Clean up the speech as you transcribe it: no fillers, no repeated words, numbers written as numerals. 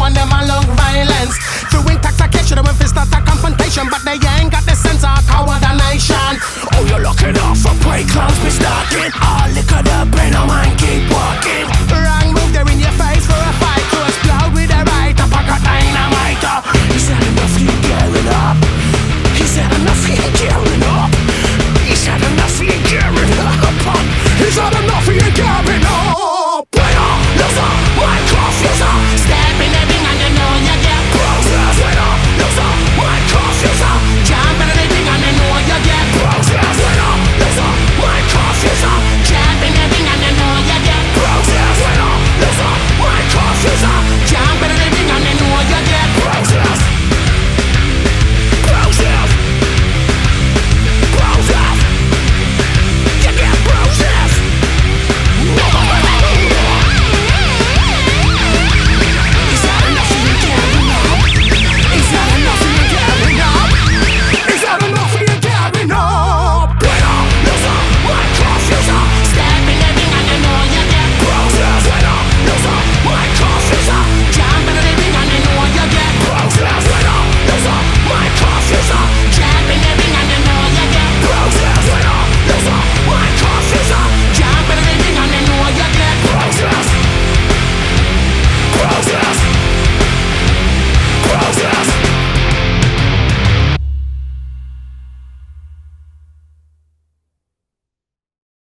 and them a love violence. Through intoxication, them fist start a confrontation, but they ain't got the sense of coordination. Oh, you're looking off for prey clowns, be stalking. All liquored up, ain't no mind